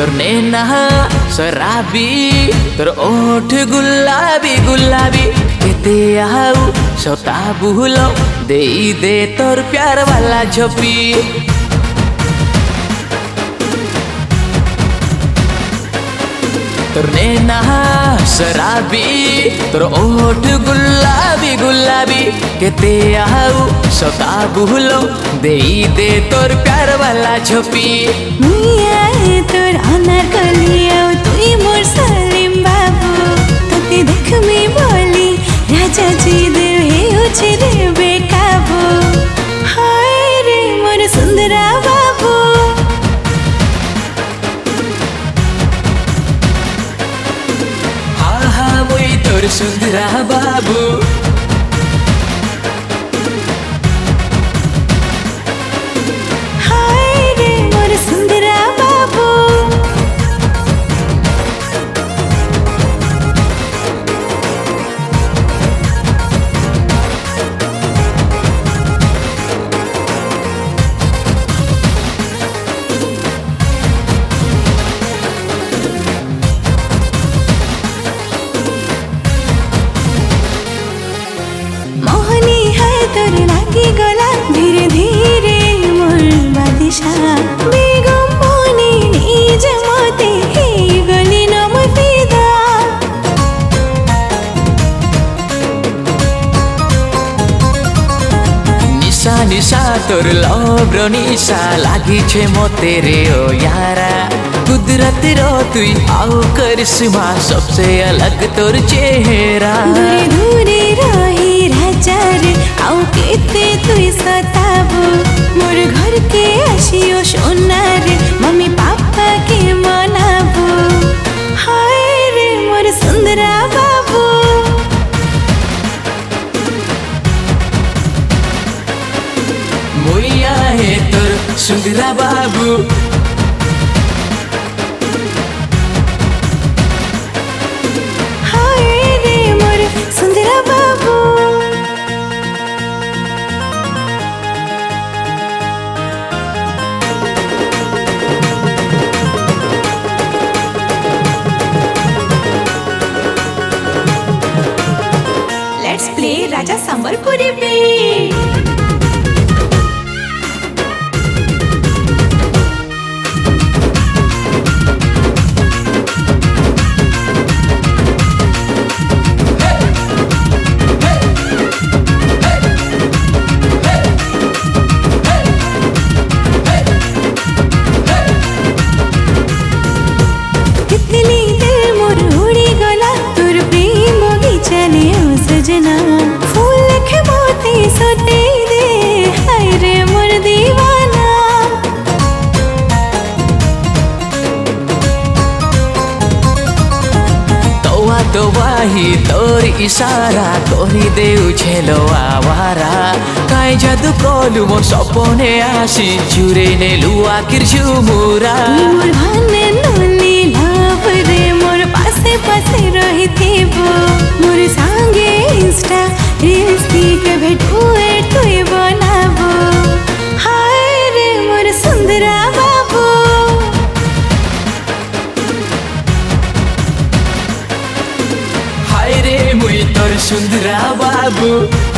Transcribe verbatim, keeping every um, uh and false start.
तोर नैना शराबी तोर ओठ गुलाबी गुलाबी केते आउ सता बुहलो दे दे तोर प्यार वाला झोपी। तोर नैना शराबी तोर ओठ गुलाबी गुलाबी केते आउ सता बुहलो दे दे तोर प्यार वाला झोपी। मुइया तोर अनारकली आउ तुई मोर सलीम बाबू तोते देख मी बोली राजा जी दिल हे उछे रे बेकाबू। हाय रे मोर सुंदरा बाबू हाँ हाँ मुई तोर सुंदरा बाबू। हाय रे मोर सुंदरा बाबू। मोहनी है तोर लागी गला धीरे धीरे मोर बादिशाह बेगम मोनी निज मते हे गली न मोर फिदा। निशा निशा तोर लव रो निशा लागी छे मोते रे ओ यारा कुदरत रो तुई आओ करिश्मा सबसे अलग तोर चेहरा। दूरे दूरे रही राजा रे आउ केते तुई सताबू मोर घर के आसियो सोना रे मम्मी पापा के मनाबू। हाय रे मोर सुंदरा बाबू मुइया है तोर सुंदरा बाबू। हाय रे मोर सुंदरा बाबू। Let's play Raja Sambalpuri beat. तितली दिल मोर उड़ी गला तोर प्रेम चले ओ सजना फूल लखे मोती सोते दे हाय रे मोर दीवाना। तोवा तोवा ही तोर इशारा करी देउ छेलो आवारा काय जादू कलु मोर सपने आसी चुरे नेलु आखिर झुमुरा। मोर भाने नली लव रे मोर पासे पासे रही थेबो मोर संगे इंस्टा रील्स दिख भेटुए तुई बनाबो। हाय रे मोर सुंदरा बाबू हाय रे मुई तोर सुंदरा बाबू।